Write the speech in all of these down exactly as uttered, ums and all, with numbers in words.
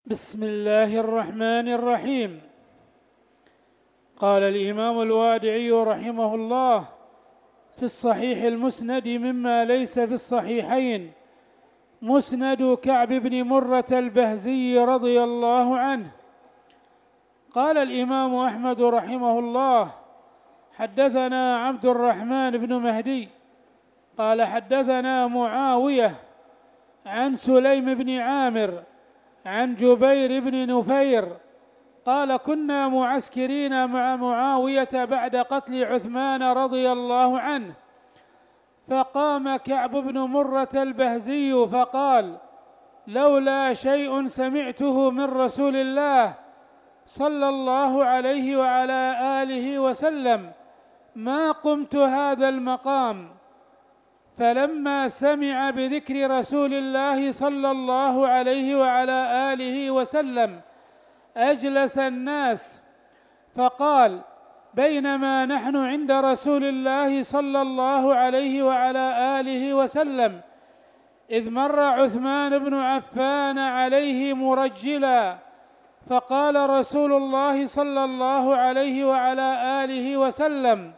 بسم الله الرحمن الرحيم. قال الإمام الوادعي رحمه الله في الصحيح المسند مما ليس في الصحيحين: مسند كعب بن مرة البهزي رضي الله عنه. قال الإمام أحمد رحمه الله: حدثنا عبد الرحمن بن مهدي قال حدثنا معاوية عن سليم بن عامر عن جبير بن نفير قال: كنا معسكرين مع معاوية بعد قتل عثمان رضي الله عنه، فقام كعب بن مرة البهزي فقال: لولا شيء سمعته من رسول الله صلى الله عليه وعلى آله وسلم ما قمت هذا المقام. فلما سمع بذكر رسول الله صلى الله عليه وعلى آله وسلم أجلس الناس، فقال: بينما نحن عند رسول الله صلى الله عليه وعلى آله وسلم إذ مر عثمان بن عفان عليه مرجلا، فقال رسول الله صلى الله عليه وعلى آله وسلم: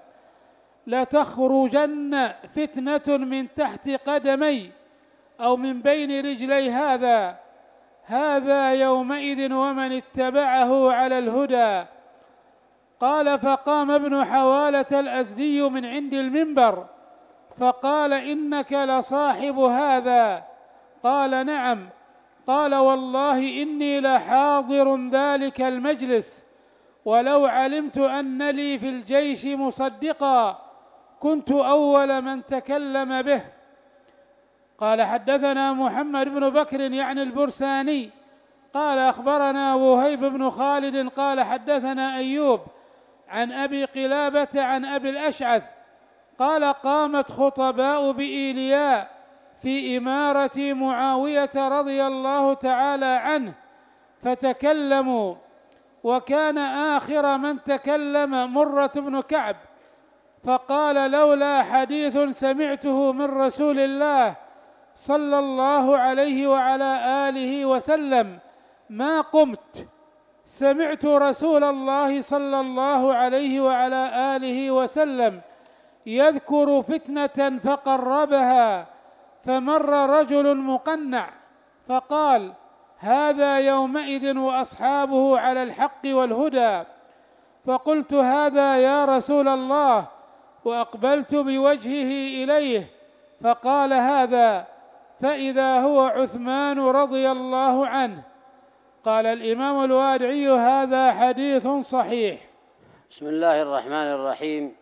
لتخرجن فتنة من تحت قدمي أو من بين رجلي هذا هذا يومئذ ومن اتبعه على الهدى. قال: فقام ابن حوالة الأزدي من عند المنبر فقال: إنك لصاحب هذا؟ قال: نعم. قال: والله إني لحاضر ذلك المجلس، ولو علمت أن لي في الجيش مصدقا كنت أول من تكلم به. قال: حدثنا محمد بن بكر يعني البرساني قال: أخبرنا وهيب بن خالد قال: حدثنا أيوب عن أبي قلابة عن أبي الأشعث قال: قامت خطباء بإيلياء في إمارة معاوية رضي الله تعالى عنه فتكلموا، وكان آخر من تكلم مرة بن كعب، فقال: لولا حديث سمعته من رسول الله صلى الله عليه وعلى آله وسلم ما قمت. سمعت رسول الله صلى الله عليه وعلى آله وسلم يذكر فتنة فقربها، فمر رجل مقنع فقال: هذا يومئذ وأصحابه على الحق والهدى. فقلت: هذا يا رسول الله، وأقبلت بوجهه إليه، فقال: هذا، فإذا هو عثمان رضي الله عنه. قال الإمام الوادعي: هذا حديث صحيح. بسم الله الرحمن الرحيم.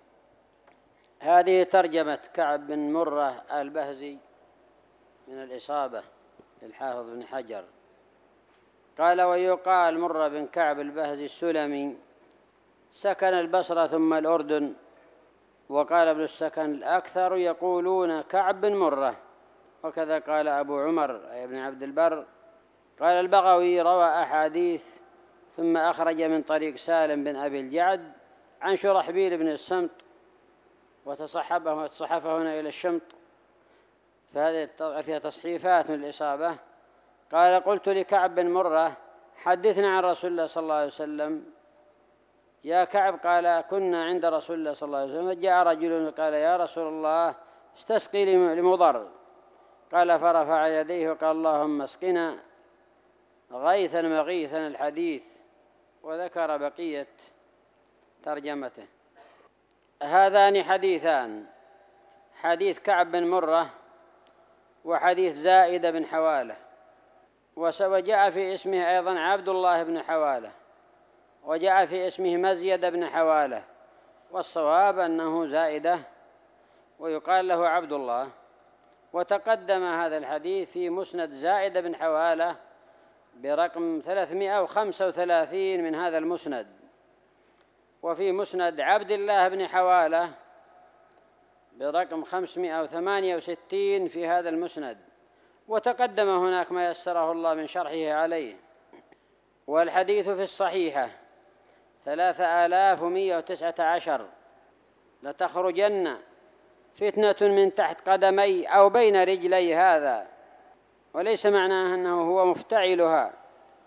هذه ترجمة كعب بن مرة البهزي من الإصابة للحافظ بن حجر. قال: ويقال مرة بن كعب البهزي السلمي، سكن البصرة ثم الأردن. وقال ابن السكن: الأكثر يقولون كعب بن مرة، وكذا قال أبو عمر أي ابن عبد البر. قال البغوي: روى أحاديث ثم أخرج من طريق سالم بن أبي الجعد عن شرحبيل بن الصمت وتصحبه وتصحفه هنا إلى الشمط، فهذه فيها تصحيفات من الإصابة. قال: قلت لكعب بن مرة: حدثنا عن رسول الله صلى الله عليه وسلم. يا كعب. قال: كنا عند رسول الله صلى الله عليه وسلم، جاء رجل قال: يا رسول الله استسقي لمضر. قال: فرفع يديه وقال: اللهم اسقنا غيثا مغيثا الحديث. وذكر بقية ترجمته. هذان حديثان: حديث كعب بن مرة وحديث زائد بن حوالة. وجاء في اسمه أيضا عبد الله بن حوالة، وجاء في اسمه مزيد بن حوالة، والصواب أنه زائدة ويقال له عبد الله. وتقدم هذا الحديث في مسند زائد بن حوالة برقم ثلاثمائة وخمسة وثلاثين من هذا المسند، وفي مسند عبد الله بن حوالة برقم خمسمائة وثمانية وستين في هذا المسند. وتقدم هناك ما يسره الله من شرحه عليه. والحديث في الصحيحة ثلاثة آلاف ومائة وتسعة عشر: لتخرجن فتنة من تحت قدمي أو بين رجلي هذا. وليس معناه أنه هو مفتعلها،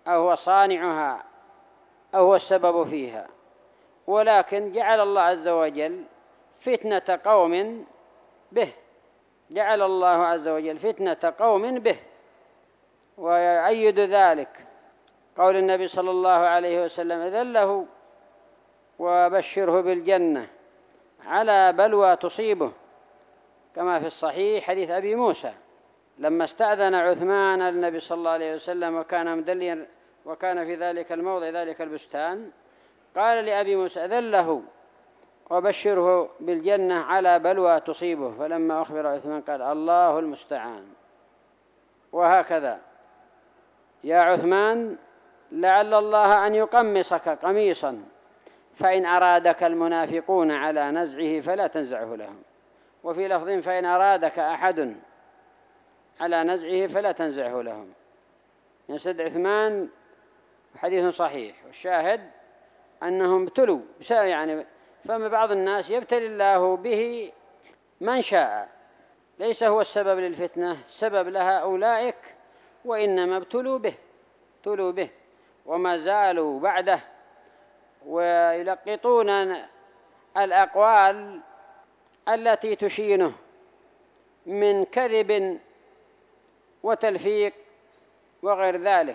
أو هو صانعها أو هو السبب فيها، ولكن جعل الله عز وجل فتنة قوم به، جعل الله عز وجل فتنة قوم به. ويؤيد ذلك قول النبي صلى الله عليه وسلم: أذله وبشره بالجنة على بلوى تصيبه، كما في الصحيح حديث أبي موسى لما استأذن عثمان النبي صلى الله عليه وسلم وكان مدليا وكان في ذلك الموضع ذلك البستان، قال لأبي موسى: أذله وبشره بالجنة على بلوى تصيبه. فلما أخبر عثمان قال: الله المستعان. وهكذا يا عثمان لعل الله أن يقمصك قميصا، فإن أرادك المنافقون على نزعه فلا تنزعه لهم. وفي لفظ: فإن أرادك أحد على نزعه فلا تنزعه لهم. يسد عثمان حديث صحيح، والشاهد أنهم ابتلوا يعني، فما بعض الناس يبتلي الله به من شاء، ليس هو السبب للفتنة، السبب لها أولئك، وإنما ابتلوا به ابتلوا به وما زالوا بعده، ويلقطون الأقوال التي تشينه من كذب وتلفيق وغير ذلك،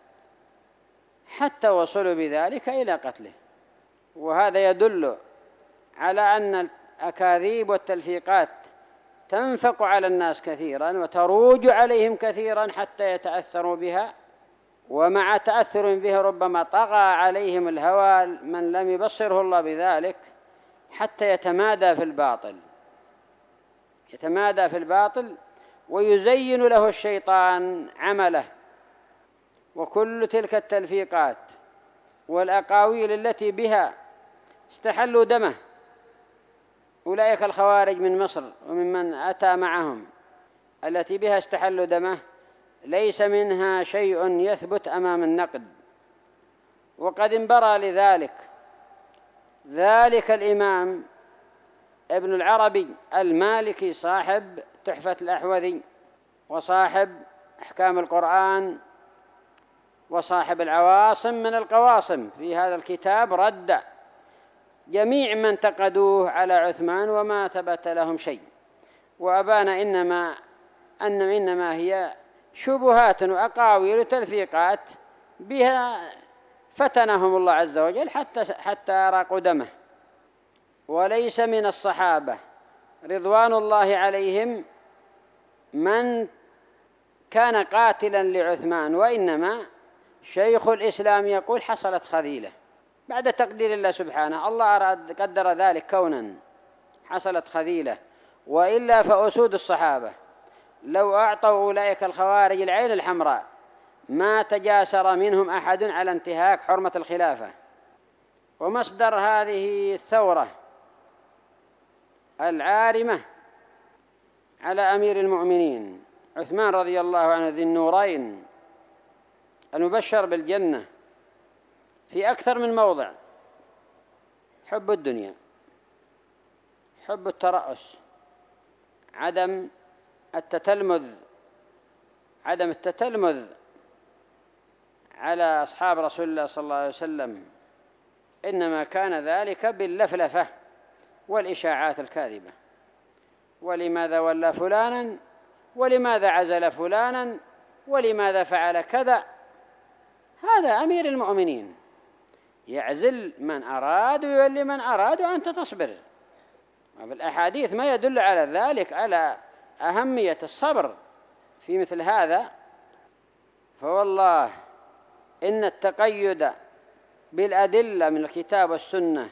حتى وصلوا بذلك إلى قتله. وهذا يدل على أن الأكاذيب والتلفيقات تنفق على الناس كثيرا وتروج عليهم كثيرا حتى يتأثروا بها، ومع تأثر بها ربما طغى عليهم الهوى من لم يبصره الله بذلك حتى يتمادى في الباطل يتمادى في الباطل ويزين له الشيطان عمله. وكل تلك التلفيقات والأقاويل التي بها استحلوا دمه أولئك الخوارج من مصر وممن أتى معهم، التي بها استحلوا دمه، ليس منها شيء يثبت أمام النقد. وقد انبرى لذلك ذلك الإمام ابن العربي المالكي صاحب تحفة الأحوذي، وصاحب أحكام القرآن، وصاحب العواصم من القواصم، في هذا الكتاب رد جميع من انتقدوه على عثمان وما ثبت لهم شيء، وأبان إنما أن إنما هي شبهات وأقاويل وتلفيقات بها فتنهم الله عز وجل حتى حتى أراقوا دمه. وليس من الصحابة رضوان الله عليهم من كان قاتلا لعثمان، وإنما شيخ الإسلام يقول حصلت خذيلة بعد تقدير الله سبحانه، الله أراد قدر ذلك كونا، حصلت خذيلة. وإلا فأسود الصحابة لو أعطوا أولئك الخوارج العين الحمراء ما تجاسر منهم أحد على انتهاك حرمة الخلافة. ومصدر هذه الثورة العارمة على أمير المؤمنين عثمان رضي الله عنه ذي النورين المبشر بالجنة في أكثر من موضع: حب الدنيا، حب الترأس، عدم التتلمذ عدم التتلمذ على أصحاب رسول الله صلى الله عليه وسلم، إنما كان ذلك باللفلفة والإشاعات الكاذبة. ولماذا ولى فلانا، ولماذا عزل فلانا، ولماذا فعل كذا. هذا أمير المؤمنين يعزل من أراد ويولي من أراد، وأنت تصبر. وفي الأحاديث ما يدل على ذلك، على أهمية الصبر في مثل هذا. فوالله إن التقيد بالأدلة من الكتاب والسنة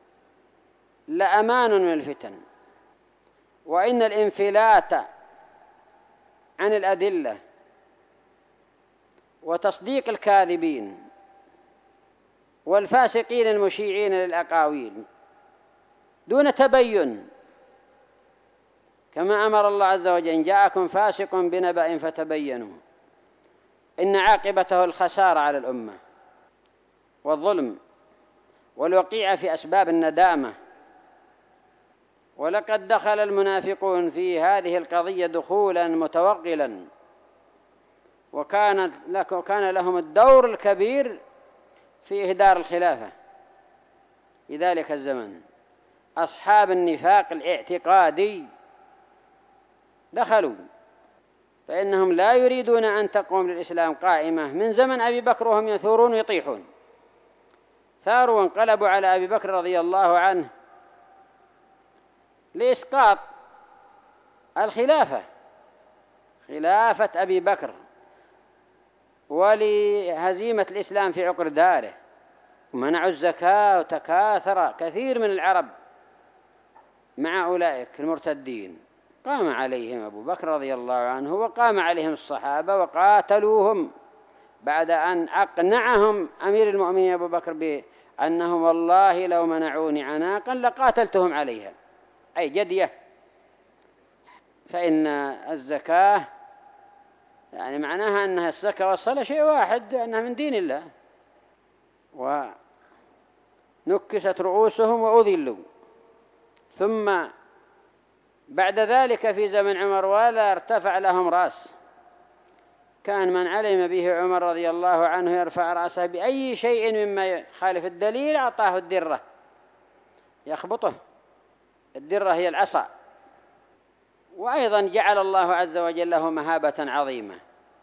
لأمان من الفتن، وإن الانفلات عن الأدلة وتصديق الكاذبين والفاسقين المشيعين للأقاويل دون تبين، كما أمر الله عز وجل: إن جاءكم فاسق بنبأ فتبينوا، إن عاقبته الخسارة على الأمة والظلم والوقيعة في أسباب الندامة. ولقد دخل المنافقون في هذه القضية دخولا متوغلا، وكان وكان لهم الدور الكبير في إهدار الخلافة في ذلك الزمن. أصحاب النفاق الاعتقادي دخلوا، فإنهم لا يريدون أن تقوم للإسلام قائمة من زمن أبي بكر وهم يثورون ويطيحون. ثاروا وانقلبوا على أبي بكر رضي الله عنه لإسقاط الخلافة، خلافة أبي بكر، ولهزيمة الإسلام في عقر داره، ومنعوا الزكاة، وتكاثر كثير من العرب مع أولئك المرتدين. قام عليهم أبو بكر رضي الله عنه، وقام عليهم الصحابة وقاتلوهم بعد أن أقنعهم أمير المؤمنين أبو بكر بأنهم والله لو منعوني عناقا لقاتلتهم عليها، أي جدية. فإن الزكاة يعني معناها أنها الزكاة والصلاة شيء واحد، أنها من دين الله. ونكست رؤوسهم وأذلوا. ثم بعد ذلك في زمن عمر ولا ارتفع لهم رأس. كان من علم به عمر رضي الله عنه يرفع رأسه بأي شيء مما يخالف الدليل أعطاه الدرة يخبطه. الدرة هي العصا. وأيضا جعل الله عز وجل له مهابة عظيمة.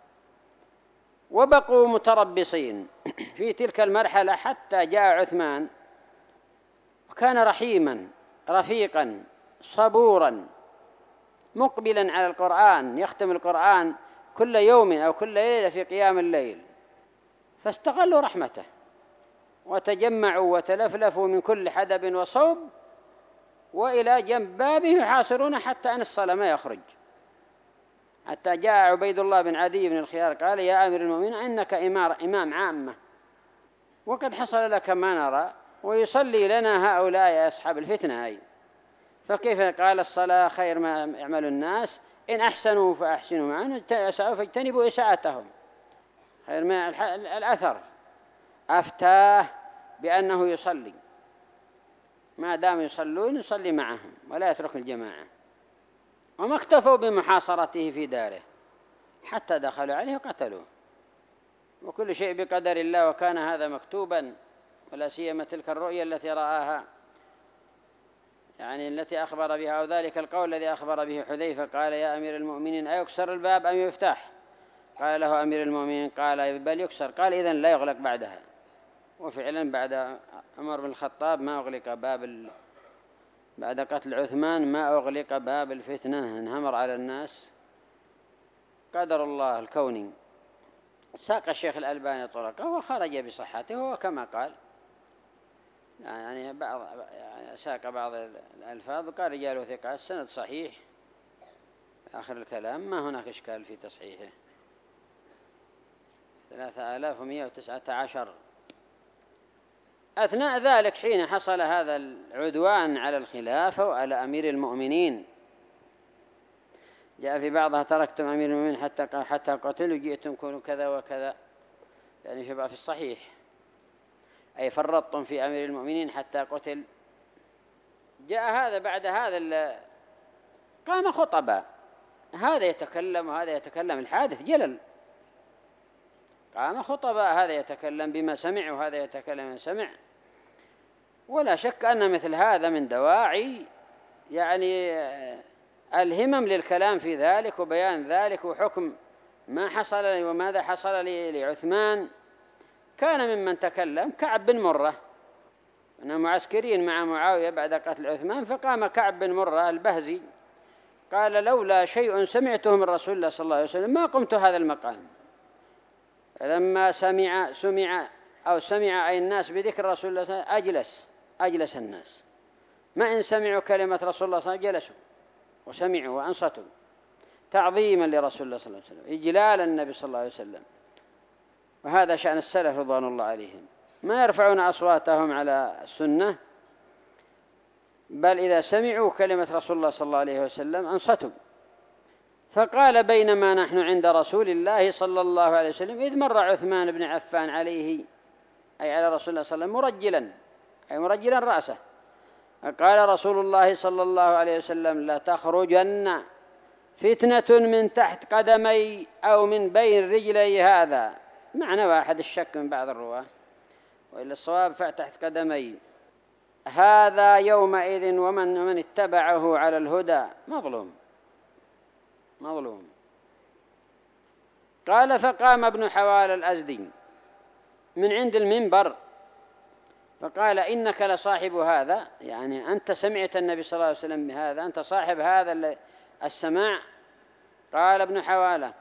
وبقوا متربصين في تلك المرحلة حتى جاء عثمان، وكان رحيما رفيقا صبورا مقبلا على القرآن، يختم القرآن كل يوم أو كل ليلة في قيام الليل، فاستغلوا رحمته وتجمعوا وتلفلفوا من كل حدب وصوب وإلى جنب بابه يحاصرون حتى أن الصلاة ما يخرج. حتى جاء عبيد الله بن عدي بن الخيار قال: يا أمير المؤمنين إنك إمام عامة وقد حصل لك ما نرى، ويصلي لنا هؤلاء أصحاب الفتنة هاي، فكيف؟ قال: الصلاة خير ما يعمل الناس، إن أحسنوا فأحسنوا معهم، أساءوا فاجتنبوا إساءتهم، خير ما الأثر. أفتاه بأنه يصلي، ما دام يصلون يصلي معهم ولا يترك الجماعة. وما اكتفوا بمحاصرته في داره حتى دخلوا عليه وقتلوه. وكل شيء بقدر الله، وكان هذا مكتوبا. ولا سيما تلك الرؤيا التي رآها، يعني التي أخبر بها، أو ذلك القول الذي أخبر به حذيفة قال: يا أمير المؤمنين أيكسر الباب أم يفتح؟ قال له أمير المؤمنين قال: بل يكسر. قال: إذن لا يغلق بعدها. وفعلا بعد عمر بن الخطاب ما أغلق باب ال... بعد قتل عثمان ما أغلق باب الفتنة، انهمر على الناس. قدر الله الكوني. ساق الشيخ الألباني طرقه وخرج بصحته، وكما قال يعني بعض يعني ساق بعض الألفاظ وقال رجاله ثقات، السند صحيح آخر الكلام، ما هناك إشكال في تصحيحه. ثلاثة آلاف ومئة وتسعة عشر. أثناء ذلك حين حصل هذا العدوان على الخلافة وعلى أمير المؤمنين، جاء في بعضها: تركتم أمير المؤمنين حتى حتى قتلوا، جئتم كونوا كذا وكذا، يعني شبه في الصحيح، أي فرطتم في أمير المؤمنين حتى قتل. جاء هذا بعد هذا قام خطبا، هذا يتكلم وهذا يتكلم، الحادث جلل. قام خطبا، هذا يتكلم بما سمع وهذا يتكلم بما سمع. ولا شك أن مثل هذا من دواعي يعني الهمم للكلام في ذلك وبيان ذلك وحكم ما حصل وماذا حصل لعثمان. كان ممن تكلم كعب بن مرة، أنهم معسكرين مع معاوية بعد قتل عثمان، فقام كعب بن مرة البهزي قال: لولا شيء سمعته من رسول الله صلى الله عليه وسلم ما قمت هذا المقام. لما سمع سمع أو سمع أي الناس بذكر رسول الله صلى الله عليه وسلم أجلس أجلس الناس، ما إن سمعوا كلمة رسول الله صلى الله عليه وسلم جلسوا وسمعوا وأنصتوا تعظيما لرسول الله صلى الله عليه وسلم، إجلالا النبي صلى الله عليه وسلم. وهذا شأن السلف رضوان الله عليهم، ما يرفعون أصواتهم على السنة، بل إذا سمعوا كلمة رسول الله صلى الله عليه وسلم أنصتوا. فقال: بينما نحن عند رسول الله صلى الله عليه وسلم إذ مر عثمان بن عفان عليه، أي على رسول الله صلى الله عليه وسلم، مرجلا، أي مرجلا رأسه. قال رسول الله صلى الله عليه وسلم: لا تخرجن فتنة من تحت قدمي أو من بين رجلي هذا، معنى واحد الشك من بعض الرواة، وإلا الصواب فتحت قدمي هذا يومئذ ومن من اتبعه على الهدى مظلوم مظلوم. قال فقام ابن حوال الأزدي من عند المنبر فقال إنك لصاحب هذا، يعني أنت سمعت النبي صلى الله عليه وسلم بهذا، أنت صاحب هذا السماع؟ قال ابن حوالة،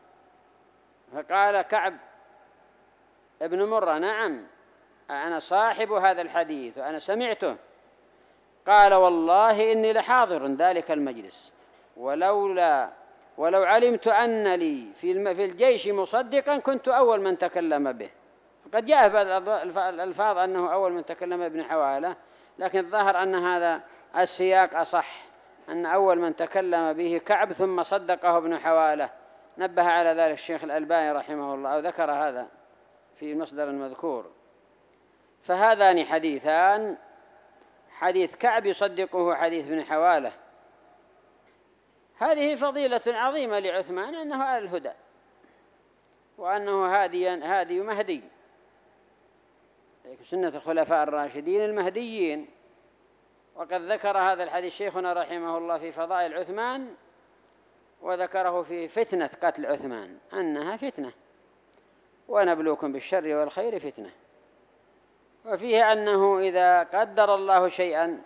فقال كعب ابن مرة نعم أنا صاحب هذا الحديث وأنا سمعته. قال والله إني لحاضر ذلك المجلس، ولولا ولو علمت أن لي في الجيش مصدقا كنت أول من تكلم به. قد جاء الألفاظ أنه أول من تكلم ابن حوالة، لكن الظاهر أن هذا السياق أصح، أن أول من تكلم به كعب ثم صدقه ابن حوالة. نبه على ذلك الشيخ الألباني رحمه الله أو ذكر هذا في مصدر المذكور. فهذان حديثان، حديث كعب يصدقه حديث ابن حوالة. هذه فضيلة عظيمة لعثمان أنه على الهدى وأنه هاديا هادي مهدي، سنة الخلفاء الراشدين المهديين. وقد ذكر هذا الحديث شيخنا رحمه الله في فضائل عثمان، وذكره في فتنة قتل عثمان أنها فتنة، ونبلوكم بالشر والخير فتنة. وفيه أنه إذا قدر الله شيئا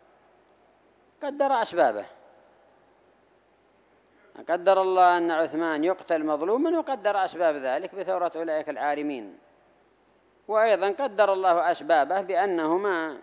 قدر أسبابه، قدر الله أن عثمان يقتل مظلوما وقدر أسباب ذلك بثورة أولئك العارمين، وأيضا قدر الله أسبابه بأنهما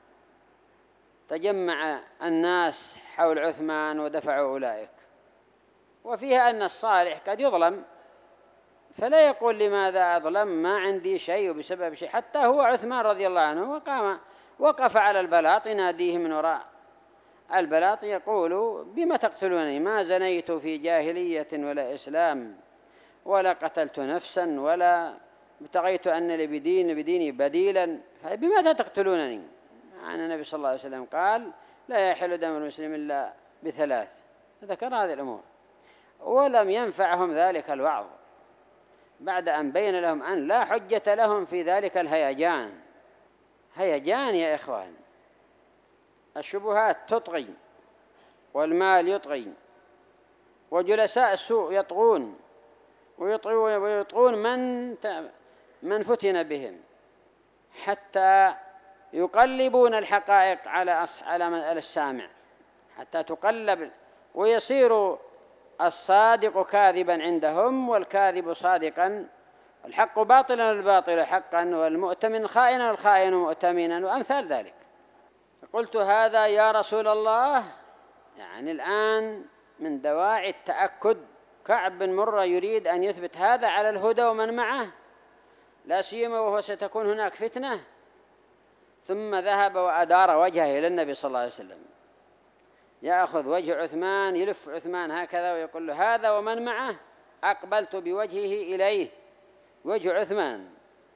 تجمع الناس حول عثمان ودفعوا أولئك. وفيها أن الصالح قد يظلم فلا يقول لماذا أظلم، ما عندي شيء بسبب شيء. حتى هو عثمان رضي الله عنه وقام وقف على البلاط يناديه من وراء البلاط يقول بما تقتلونني، ما زنيت في جاهلية ولا إسلام ولا قتلت نفسا ولا ابتغيت أن لي بدين بديني بديلا، بماذا تقتلونني؟ عن النبي صلى الله عليه وسلم قال لا يحل دم المسلم إلا بثلاث، ذكر هذه الأمور. ولم ينفعهم ذلك الوعظ بعد أن بين لهم أن لا حجة لهم في ذلك الهيجان. هيجان يا إخوان، الشبهات تطغي والمال يطغي وجلساء السوء يطغون ويطغون من من فتن بهم حتى يقلبون الحقائق على على السامع، حتى تقلب ويصير الصادق كاذبا عندهم والكاذب صادقا، الحق باطلا والباطل حقا، والمؤتمن خائنا والخائن مؤتمنا، وأمثال ذلك. فقلت هذا يا رسول الله، يعني الآن من دواعي التأكد كعب بن مرة يريد أن يثبت هذا على الهدى ومن معه، لا سيما وهو ستكون هناك فتنة. ثم ذهب وأدار وجهه إلى النبي صلى الله عليه وسلم، يأخذ وجه عثمان يلف عثمان هكذا ويقول له هذا ومن معه، أقبلت بوجهه إليه وجه عثمان.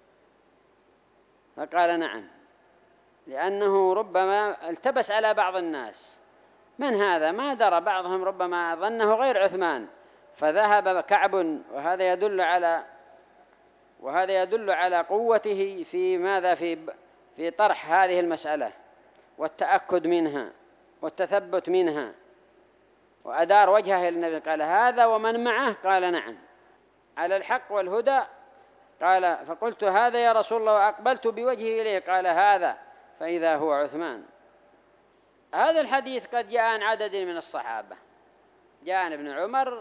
فقال نعم، لأنه ربما التبس على بعض الناس من هذا، ما درى بعضهم ربما ظنه غير عثمان، فذهب كعب. وهذا يدل على وهذا يدل على قوته في ماذا في في طرح هذه المسألة والتأكد منها والتثبت منها. وأدار وجهه للنبي قال هذا ومن معه، قال نعم على الحق والهدى. قال فقلت هذا يا رسول الله وأقبلت بوجهه إليه، قال هذا، فإذا هو عثمان. هذا الحديث قد جاء عن عدد من الصحابة، جاء عن ابن عمر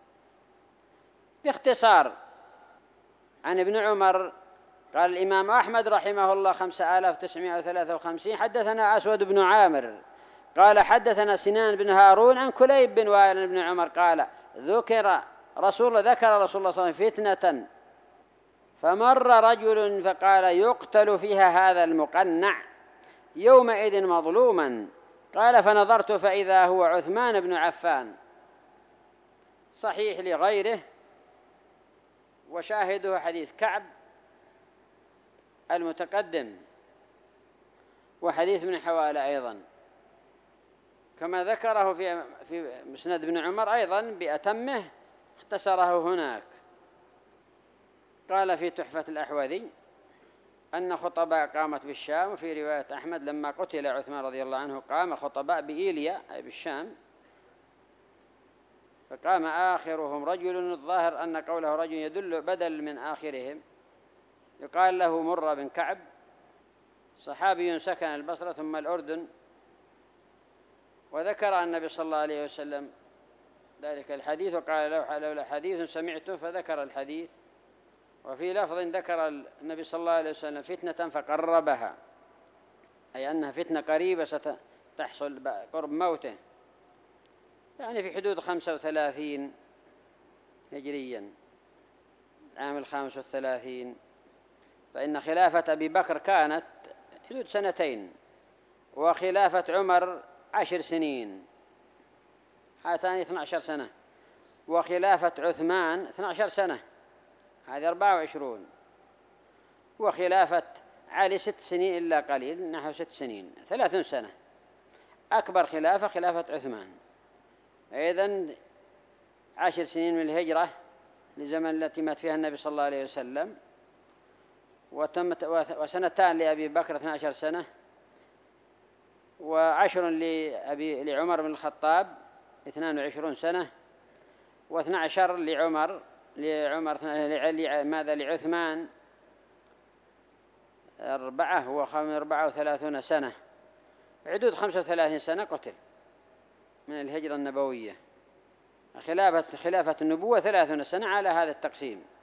باختصار. عن ابن عمر قال الإمام أحمد رحمه الله خمسة آلاف وتسعمائة وثلاثة وخمسين حدثنا أسود بن عامر قال حدثنا سنان بن هارون عن كليب بن وائل بن عمر قال ذكر رسول ذكر رسول الله صلى الله عليه وسلم فتنة فمر رجل فقال يقتل فيها هذا المقنع يومئذ مظلوما. قال فنظرت فإذا هو عثمان بن عفان. صحيح لغيره، وشاهده حديث كعب المتقدم وحديث ابن حوالة أيضا. كما ذكره في في مسند بن عمر أيضا بأتمه اختصره هناك. قال في تحفة الأحوذي أن خطباء قامت بالشام، وفي رواية أحمد لما قتل عثمان رضي الله عنه قام خطباء بإيليا أي بالشام، فقام آخرهم رجل الظاهر أن قوله رجل يدل بدل من آخرهم، يقال له مرة بن كعب، صحابي سكن البصرة ثم الأردن، وذكر النبي صلى الله عليه وسلم ذلك الحديث وقال له لولا حديث سمعته، فذكر الحديث. وفي لفظ ذكر النبي صلى الله عليه وسلم فتنة فقربها، أي أنها فتنة قريبة ستحصل قرب موته، يعني في حدود خمسة وثلاثين هجريا، عام الخامس والثلاثين. فإن خلافة أبي بكر كانت حدود سنتين، وخلافة عمر عشر سنين، هاتان اثنى عشر سنة، وخلافة عثمان اثنى عشر سنة، هذه أربعة وعشرون، وخلافة علي ست سنين إلا قليل، نحو ست سنين، ثلاثون سنة. أكبر خلافة خلافة عثمان. أيضا عشر سنين من الهجرة لزمن التي مات فيها النبي صلى الله عليه وسلم، وتمت وسنتان لأبي بكر اثنى عشر سنة، وعشر لأبي لعمر بن الخطاب اثنان وعشرون سنة، واثنى عشر لعمر لعمر ماذا لعثمان أربعة وأربعة وثلاثون سنة، حدود خمسة وثلاثين سنة قتل من الهجرة النبوية. خلافة خلافة النبوة ثلاثون سنة على هذا التقسيم.